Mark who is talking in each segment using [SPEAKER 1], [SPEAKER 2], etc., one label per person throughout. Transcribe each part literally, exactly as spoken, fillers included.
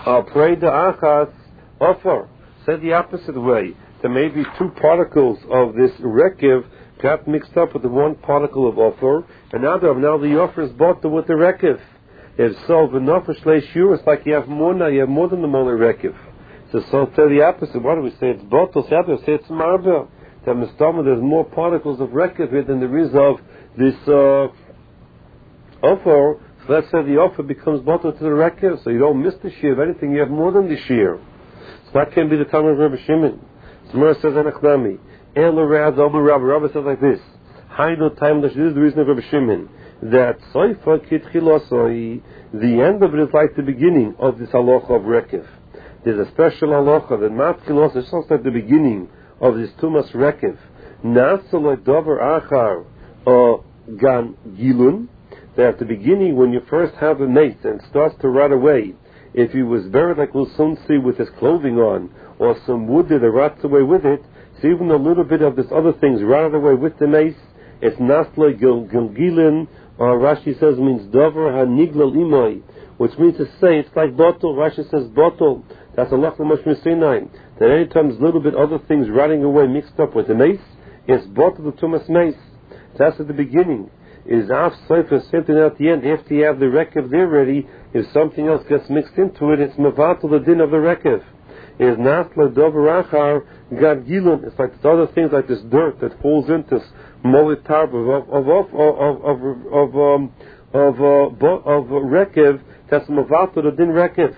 [SPEAKER 1] Al Preda Achas Offer. Said the opposite way. There may be two particles of this rekiv got mixed up with the one particle of offer, and now, now the offer is bought with the rekiv. If so, v'nofar shlei shur, it's like you have more now, you have more than the molar rekiv. So, so tell the opposite. Why do we say it's bottle? So you say it's marba. That mistama, there's more particles of rekiv here than there is of this uh, offer. So let's say the offer becomes bottle to the rekiv, so you don't miss the shear. If anything, you have more than the shear. So that can be the time of Rabbi Shimon. Gemara says Anachnami. El Rad Omer Rabbi. Rabbi says like this. Hainu time. This is the reason of Rabbi Shimon. That Soifa Kitchilosoi, the end of it is like the beginning of this halacha of rekiv. There's a special halacha that Matchilos is just like the beginning of this Tumas rekiv. Nasaloi Dover Achar or Gan Gilun. That at the beginning, when you first have a mace and it starts to rot away, if he was buried like we'll soon see with his clothing on, or some wood that rots away with it, so even a little bit of this other things rotted away with the mace, it's Nasloi Gilgilin, or Rashi says means Dover HaNiglal Imoi, which means to say it's like bottle. Rashi says bottle. That's a lot of Moshe Sinai. That any time there's a little bit other things rotting away mixed up with the mace, it's bottle the Tumas mace. That's at the beginning. Is Af Sefer something at the end, after you have the rekiv there ready, if something else gets mixed into it, it's Mavatul the din of the rekiv. Is Nasla Dover Achar Gad Gilun. It's like the other things like this dirt that falls into Molitar of of of of of of um, of uh, of rekiv. That's Mavatul the din rekiv.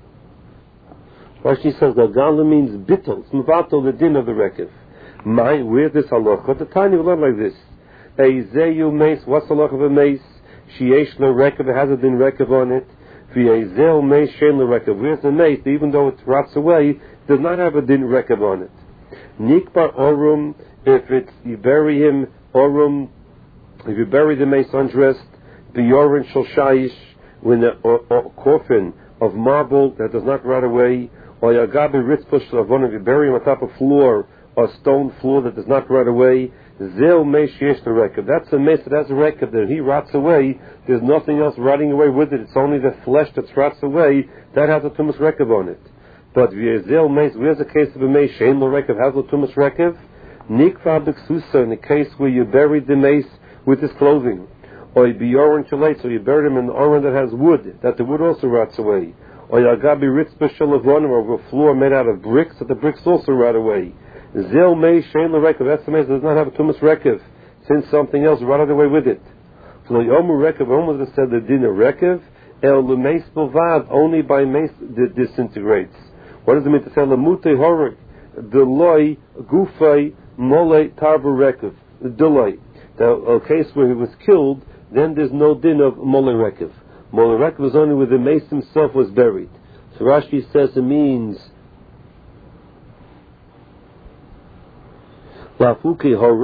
[SPEAKER 1] Rashi says that Gala means bittul. It's Mavatul the din of the rekiv. My where this halacha? The tiny will learn like this. Eizeyu mace, what's the loch of a mace? Sheyesh le rekev, it has a din rekev on it. V'eizeu mace shein le rekev. Where's the mace? Even though it rots away, does not have a din rekev on it. Nikbar orum, if it's, you bury him, orum, if you bury the mace undressed, b'yorin shel shayish, when a, or, or coffin of marble that does not rot away, or yagabi ritzpah shel if you bury him on top of floor, or stone floor that does not rot away, Zil mesh yesh the record. That's a mace that has a record that he rots away. There's nothing else rotting away with it. It's only the flesh that rots away. That has a tumas record on it. But zil mace, where's the case of a mace? Shein lo record has a tumas record. Nikva b'ksusa, in the case where you buried the mace with his clothing, or you biyorin shalait, so you buried him in the oren that has wood, that the wood also rots away, or yagabi ritzpah shalavonim, or a floor made out of bricks, that the bricks also rot away. Zil mei shein l'rekev. That's the mace that does not have a tumas rekev, since something else rotted away with it. So the yomu rekev almost said the din of rekev el l'meis bilvad, only by mace that disintegrates. What does it mean to say lemute horek deloi gufay mole tarbu rekev deloi? The case where he was killed, then there's no din of mole rekev. Mole rekev was only where the mace himself was buried. So Rashi says it means. Because if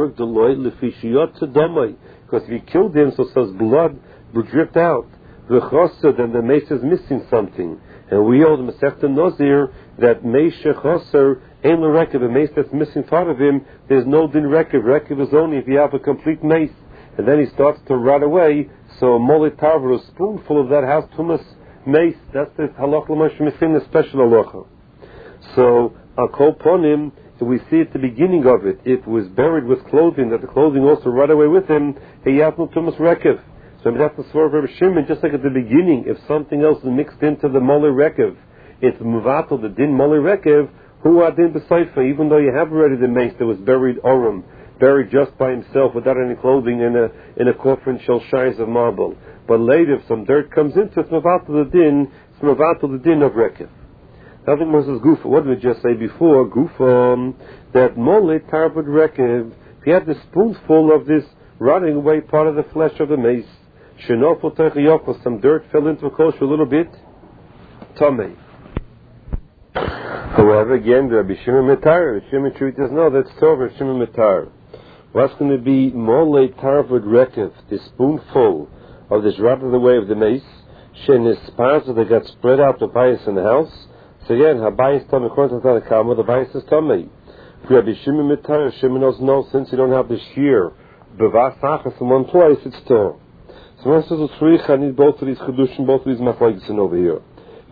[SPEAKER 1] he killed him, so says blood would drip out. Then the mace is missing something. And we hold the Masechta Nazir that mace shechoser ain't the rekev. A mace that's missing part of him, there's no din rekev. Rekev is only if you have a complete mace. And then he starts to rot away. So a molit tarver, a spoonful of that has tumas mace. That's the halach l'mash misin, the special halacha. So I'll call upon him. So we see at the beginning of it, it was buried with clothing, that the clothing also rot away with him, he had no tumas rekev. So that's the sort of Rabbi Shimon, just like at the beginning, if something else is mixed into the mole rekev, it's muvatal, the din mole rekev, who are din b'seifa, even though you have already the mace that was buried orum, buried just by himself without any clothing in a in a coffin shel shais of marble. But later, if some dirt comes into it, it's muvatal the din, it's muvatal the din of rekev. Nothing more says Gufa. What did we just say before? Gufa, um, that mole tarbud rekev, if you had the spoonful of this rotting away part of the flesh of the mace, shenofel techiyokos, some dirt fell into a kosher a little bit, tamei. However, again, the Rabbi Shimon Mitar, Rabbi Shimon Truth does know that's Tov, Rabbi Shimon Mitar. What's going to be mole tarbud rekev, this spoonful of this rotted away of the mace, shenisparza that got spread out the bias in the house. So again, Habayis Tomei, according to the Kama, the Bayis is Tomei. Rabbi Shimon Mitar, Shimon knows no, since you don't have the shear, Bevas Achas in one place, it's Torah. So one says, I need both of these Chedushim, both of these Machlokes over here.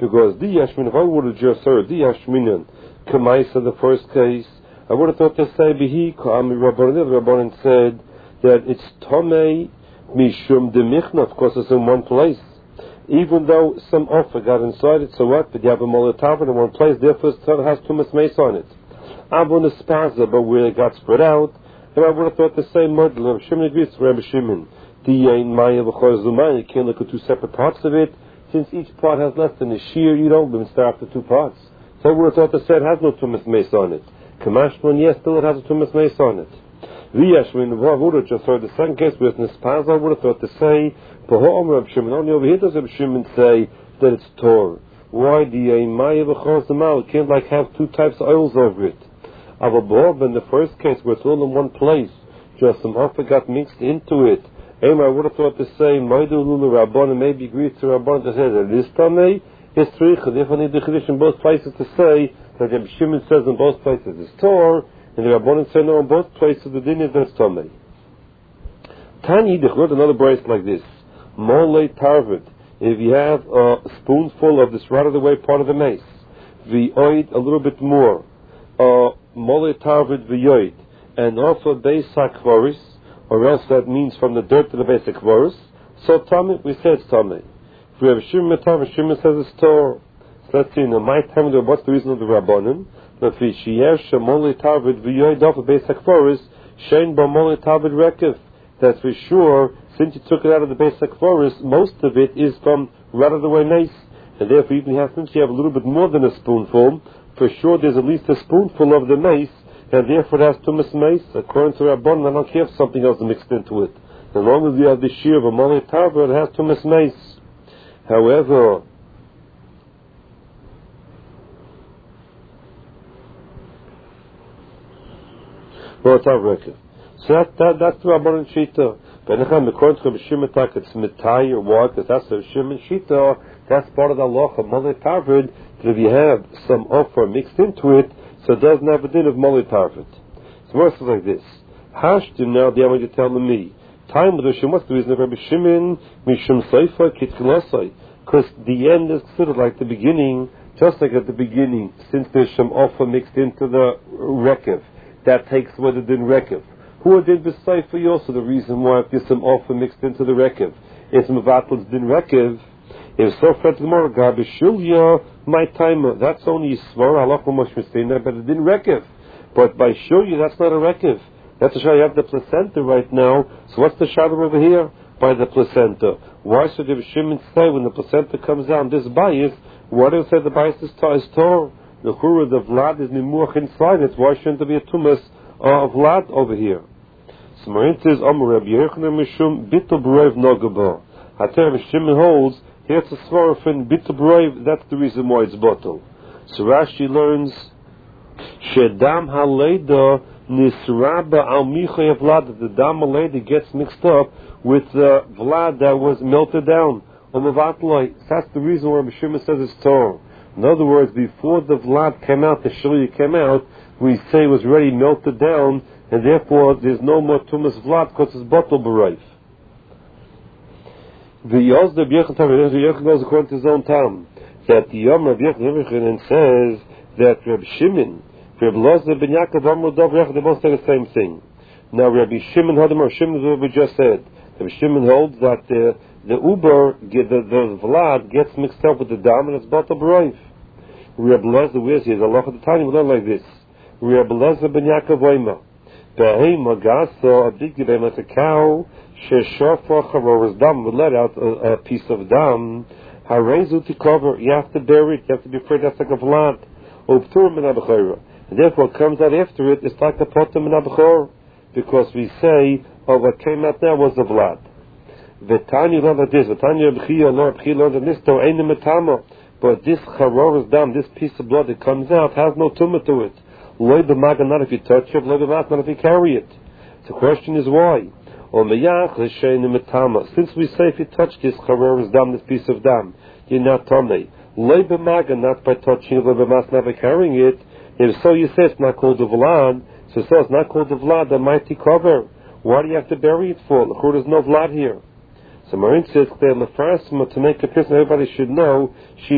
[SPEAKER 1] Because the Yashmin, if I would have just heard the Yashminan, Kamaisa, the first case, I would have thought to say, Bihi, Ka'ami Rabbanan, the Rabbanan said that it's Tomei Mishum Demichna, of course it's in one place. Even though some offer got inside it, so what? But you have a molotov in one place, therefore it has too much mace on it. Abon Espaza, but where it got spread out, and I would have thought the same model. Rabbi Shimon agrees to Rabbi Shimon. You can't look at two separate parts of it, since each part has less than a shear, you don't even start after two parts. So I would have thought the set has no tumas mace on it. Kamashman, yes, still it has a tumas mace on it. V'yashmin, I would have just heard the second case with Nespaza, I would have thought to say, Rabbi Shimon, only over here does Rabbi Shimon say that it's Tor. Why do you can't like have two types of oils over it? But in the first case, where it's all in one place, just some offer got mixed into it. I would have thought to say, Maidu Lulu Rabban, maybe agrees to Rabban to say that this Tamei is Tricha. Therefore, I need the Chiddush in both places to say that Rabbi Shimon says in both places it's Tor, and the Rabban say no, in both places the din is that it's Tamei. Tani, they wrote another brace like this. Mole Tarvid. If you have a spoonful of this right of the way part of the mace, v'yoid a little bit more, uh, Mole Tarvid v'yoid, and also Beis HaKvoris, or else that means from the dirt to the basic chorus. So Tamei, we say it's Tamei. If we have a Shimon Tamei, Shimon says it's Tor. So let's see, in my time, what's the reason of the Rabbanim? If we sheyesh Mole Tarvid v'yoid off a basic chorus, shein ba Mole Tarvid rekev. That's for sure, since you took it out of the basic forest, most of it is from right of the way mace. And therefore, even have, since you have a little bit more than a spoonful, for sure there's at least a spoonful of the mace, and therefore it has tumas mace. According to Rabban, I don't care if something else is mixed into it. As long as you have the shear of a mole tarva, it has tumas mace. However, so that, that, that's the Rabban Shita. But according to Rabbi Shimon, it's mitai or what? Because that's the Shimon Shita. That's part of the law of mole tarvid. That if you have some offer mixed into it, so it doesn't have a din of mole tarvid. So more like this. Hashtim now the Amar telling me. Time with the Shimon. What's the reason of Rabbi Shimon? Mishum Seifa Kitkilasai. Because the end is considered like the beginning, just like at the beginning, since there's some offer mixed into the rekev, that takes away the din rekev. Who did the for you also the reason why if there's some offer mixed into the rekev, it's mevatl's din rekev. If so, fret the more garbishulya, my timer. That's only svara halacha moshmestina, but it didn't rekev. But by shulya, that's not a rekev. That's a shah. You have the placenta right now. So what's the shadow over here? By the placenta. Why should the Shimon say when the placenta comes down this bias? Why do you say the bias is tor? The chura, the vlad is nimuach inside it. Why shouldn't there be a tumas of vlad over here? So Marin says, Amar Rabbi Yochanan Mishum Bitul B'Roiv Nogaba. Hater Rabbi Shimon holds, here it's a svara from Bitul B'Roiv, that's the reason why it's bottle. So Rashi learns, Shedam Haleda Nisraba Al Michoy Vlad, the Dam Haleda gets mixed up with the Vlad that was melted down. That's the reason why Rabbi Shimon says it's Torah. In other words, before the Vlad came out, the Shilya came out, we say it was already melted down, and therefore there's no more tumas vlad because it's bottle b'rayv. The Yos the B'yechon Tam goes according to his own time that the Yom Rabbi Yochanan says that Rabbi Shimon, Rabbi Loza ben Yaakov Amar Dov Yechon, they both say the same thing. Now Rabbi Shimon Hadamar Shimon is what we just said. Rabbi Shimon holds that the the uber the, the vlad gets mixed up with the dam and it's bottle b'rayv. Rabbi Loza where's he? The Allah of the Tanya we learn like this. Rabbi Loza ben Yaakov Oima. Behema gasa, a big behema, it's a cow, sheshafa charoras dam, would let out a, a piece of dam, harezu tikover, you have to bury it, you have to be afraid that's like a vlad, uptur min abchora. And therefore what comes out after it, it's like a potem min abchor, because we say, oh, what came out now was the vlad. V'tanya learned like this, V'tanya b'chiyah, Lord b'chiyah learned like this, to einim etama, but this charoras dam, this piece of blood that comes out, has no tumah to it. Loy b'maga, not if you touch it, loy b'mat, not if you carry it. The question is why? Since we say if you touch this charoras dam, this piece of dam, you're not tamei. Loy b'maga, not by touching it, loy b'mat, not by carrying it. If so, you say it's not called a vlad. So, so it's not called a vlad, the mighty cover. Why do you have to bury it for? There's no vlad here. So Marin says to make a person everybody should know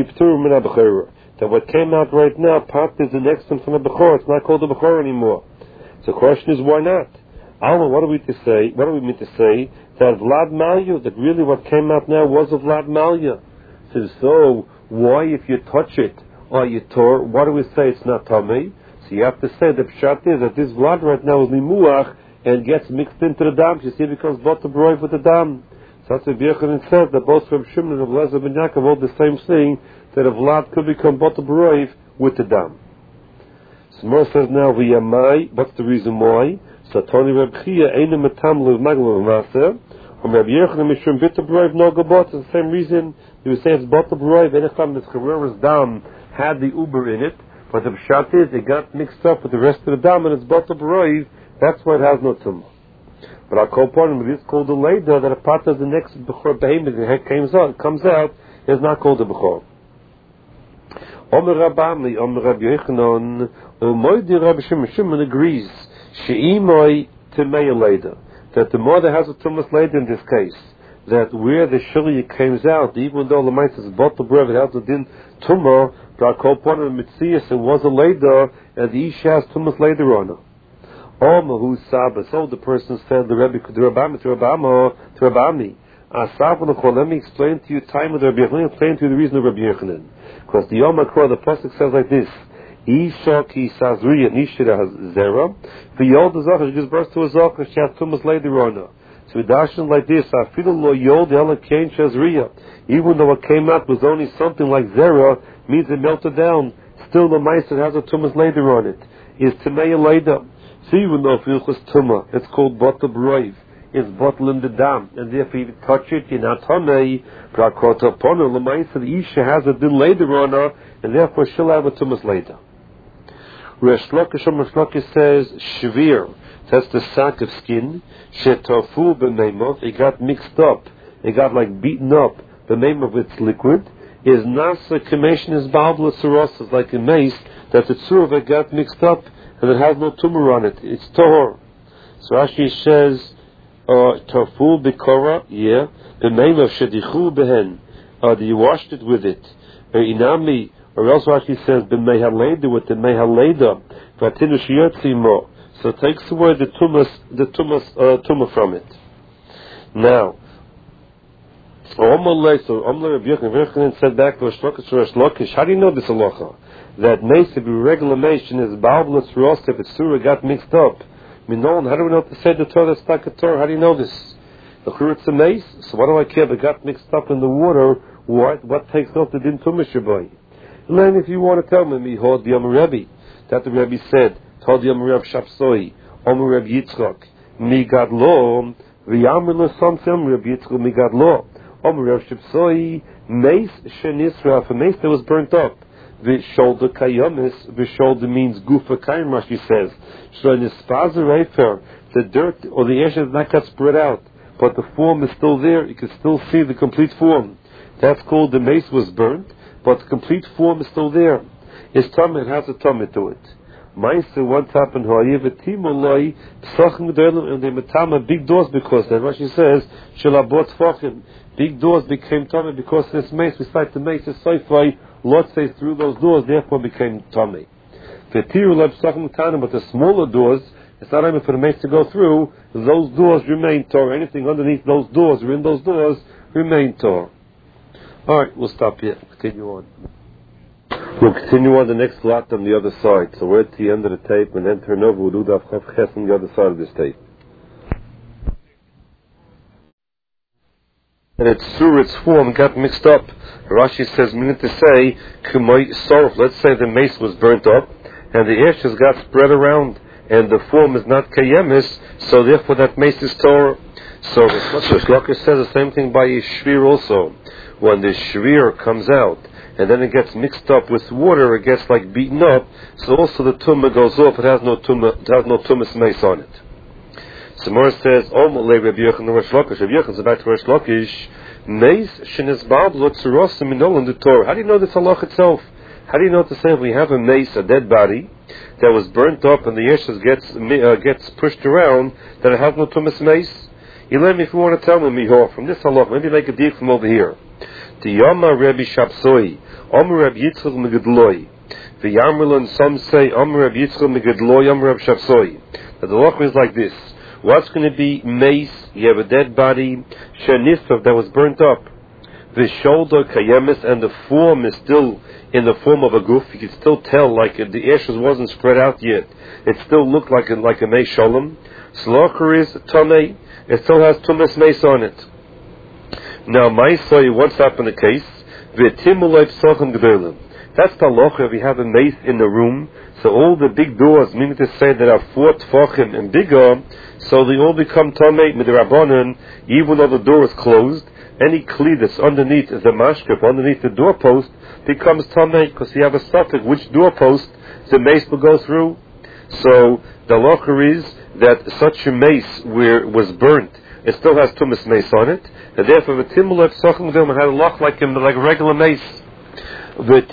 [SPEAKER 1] that what came out right now, part is the next one from the Bechor. It's not called the Bechor anymore. So the question is, why not? Alma, what are we to say? What do we mean to say? That Vlad Malya, that really what came out now was a Vlad Malya. So, so why, if you touch it or you tore, why do we say it's not Tamei? So you have to say the pshat is that this Vlad right now is Limuach and gets mixed into the dam. You see, it becomes Bata Broiv with the dam. So that's what Yechanan said, that both Reb Shimon and Reb Lezer ben Yaakov hold the same thing, that a Vlad could become Bata Broiv with the dam. So Mor says now, V'yamai, what's the reason why? So Tony Reb Chia, Eina Matam Lev Maglo Maser, or Reb Yechanan Mishum Bita Broiv no Gabot. It's the same reason he was saying it's Bata Broiv. Anytime this Chareras dam had the Uber in it, but the pshat is it got mixed up with the rest of the dam and it's Bata Broiv. That's why it has no tumah. But I'll call upon him, it's called the Leda, that a part of the next Bechor Behemoth that comes out, comes out, is not called the Bechor. Omer Rabami, Omer Rabbi Yechanan, Omoidi Rabbi Shimon, Shimon agrees, She'imoi Temei Leda, that the more that has a Tumas Leda in this case, that where the Shirya comes out, even though the Mice is bought the bread, it has the Din Tumah, but I'll call upon him, Mitzias, it was a Leda, and the Ish has Tumas Leda on her. Omahu Saba. So the person said, the Rebbe, the Rabbami, to Rabbami, to Rabbami. Let me explain to you time of the Rabbi Yechanan. Let me explain to you the reason of Rabbi Yechanan. Because the Yom HaKor, the pasuk says like this: Isha ki sazriya nishira has zera. V'yol the zachar, she gives birth to a zachar. She has tumas later on her. So we darshan like this: Afilu lo yol the ela kain shazriya. Even though what came out was only something like zera, means it melted down. Still, the meiser has a tumas later on it. Is Tamei Leida. So even though if it was Tumah, it's called Bata Broiv. It's bottle in the dam. And therefore if you touch it, you're not Tamei. Prakota upon her, Lamaisa, the Isha has a din later on her, and therefore she'll have a Tumas later. Resh Lakish Resh Lakish says, Shvir, that's the sack of skin, Shetofu b'meimot, it got mixed up, it got like beaten up, the name of its liquid, is Nasa Kameshin is Babla Sarosas, like a mace, that the tzur of it got mixed up, and it has no tumor on it. It's Tahor. So Rashi says, Tofu Bikora, yeah, the name of Shedichu Behen, uh, you washed it with it. Uh, inami, or else Rashi says, B'mehaleda, with the Mehaleda, Vatinu Shiyotzimo. So it takes away the tumas, the tumas, uh, tumor from it. Now, so Omar Rabbi Yechanan said back to Resh Lakish, how do you know this halacha? That mace, to be regular nation, is Ba'ablas Ross, if it's Surah got mixed up. Minon, how do we know to say the Torah, stuck a Torah? How do you know this? The Chur, it's a mace, so what do I care if it got mixed up in the water? What, what takes off the Din Tumishabai? And then if you want to tell me, me hold the Yom Rebbe, that the Rebbe said, told the Yom Rebbe Shapsoi, Omer Rebbe Yitzchak, Mi Gadlo, V'yamr L'Samsim Rebbe Yitzchak, Mi Gadlo, Omer Rebbe Shapsoi, Mace Shenisra, for mace that was burnt up. The shoulder kayomis, the shoulder means gufa kayim, Rashi says. So in the spazer efer, the dirt or the ash has not got spread out, but the form is still there. You can still see the complete form. That's called the mace was burnt, but the complete form is still there. It's tummy, it has a tummy to it. Ma'aser once happened, ho'ayev psachim gedolim, and they metama big doors because that. Rashi says, shelabot fachim, big doors became tummy because of this mace. Besides the mace is soifai, Lot says through those doors, therefore became tummy. But the smaller doors, it's not even for the mace to go through. Those doors remain Torah. Anything underneath those doors or in those doors remain Torah. All right, we'll stop here. Continue on. We'll continue on the next lot on the other side. So we're at the end of the tape, and then turn over. We'll do the Chav Ches on the other side of this tape. And its through its form got mixed up. Rashi says, meaning to say, Kumoi Sorf, let's say the mace was burnt up, and the ashes got spread around, and the form is not Kayemis, so therefore that mace is Torah. So Resh Lakish says the same thing by Shvir also. When the Shvir comes out, and then it gets mixed up with water, it gets like beaten up, so also the Tumah goes off, it has no Tumah, it has no Tumas mace on it. Samar says, Omale Rabbi Yechanan Resh Lakish. Rabbi Yechanan says back to Resh Lakish, Meis shenisbab l'tzurosim minol in the Torah. How do you know this halach itself? How do you know to say if we have a mace, a dead body, that was burnt up and the ashes gets uh, gets pushed around, that it has no tumas mace? Elam, if you want to tell me, Mihor, from this halach, maybe make a deal from over here. The Yama Rabbi Shapsoi, Omer Rabbi Yitzchak Megidloi, the Yamrulon, some say, Omer Rabbi Yitzchak Megidloi, Omer Rabbi Shapsoi. Now the halach is like this. What's going to be mace? You have a dead body, Shenifav, that was burnt up. The shoulder kayemis, and the form is still in the form of a goof. You can still tell, like the ashes wasn't spread out yet. It still looked like a, like a mace shalom. Slocher is tamei. It still has tumas mace on it. Now, Maisai, what's up in the case? V'timulay p'sochem gedolim. That's the halacha if you have a mace in the room. So all the big doors, meaning to say that are four tfachim and bigger, so they all become tamei midrabanan, even though the door is closed. Any kli that's underneath the mashkef, underneath the doorpost, becomes tamei, because you have a suffix which doorpost the mace will go through. So the halacha is that such a mace where it was burnt, it still has tumas mace on it, and therefore the timulef sochem gedolim had a loch like a like a regular mace. The